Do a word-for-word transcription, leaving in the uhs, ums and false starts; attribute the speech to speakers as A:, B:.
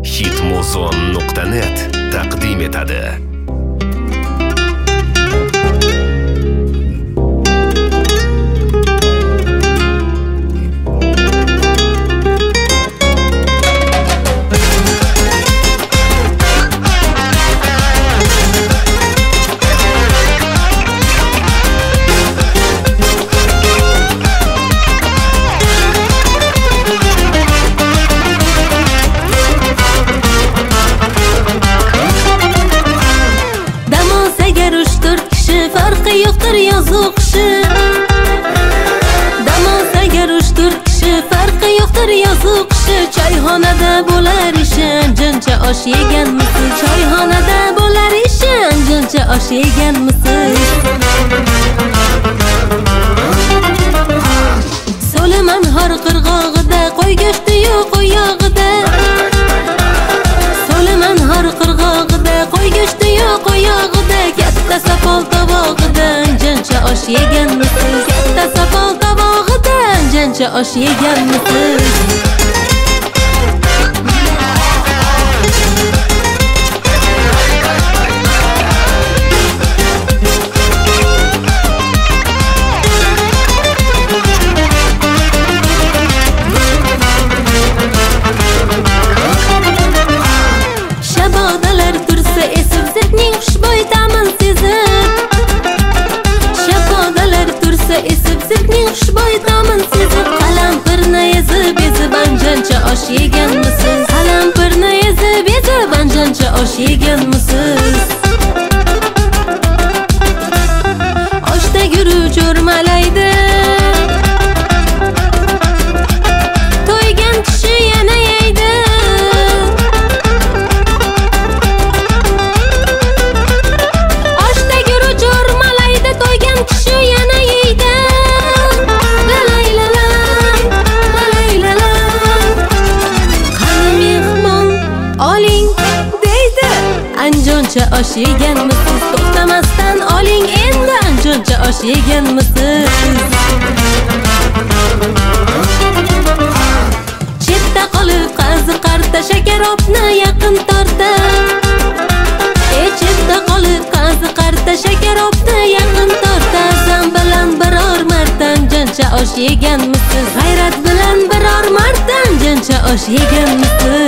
A: hitmuzon nuqta net taqdim etadi.
B: Yo'qdir yozuq kishi Damas agar uch to'rt kishi farqi yo'qdir yozuq kishi Choyxonada bo'lar ishim jincha osh yeganmisiz Choyxonada bo'lar ishim jincha osh yeganmisiz So'liman har qirg'og'ida qo'y go'shti yo'q oyog'ida So'liman har qirg'og'ida qo'y go'shti yo'q oyog'ida Katta sopol tovog'idan jincha osh yeganmisiz Katta sopol tovog'idan jincha osh yeganmisiz Shabodalar tursa esib zirkning xushbo'y ta'min sezib Shabodalar tursa esib zirkning xushbo'y ta'min sezib Qalampirni ezib ezib anjancha osh yeganmisiz Qalampirni ezib ezib anjancha osh yeganmisiz Oshda guruch o'rmalaydi To'ygan kishi yana yeydi Anjoncha osh yeganmisiz To'xtamasdan oling endi anjoncha osh yeganmisiz Chetda qolib qazi qarta shakarobni yaqin torta E chetda qolib qazi qarta shakarobni yaqin torta Zam bilan biror marta anjoncha osh yeganmisiz G'ayrat bilan biror marta anjoncha osh yeganmisiz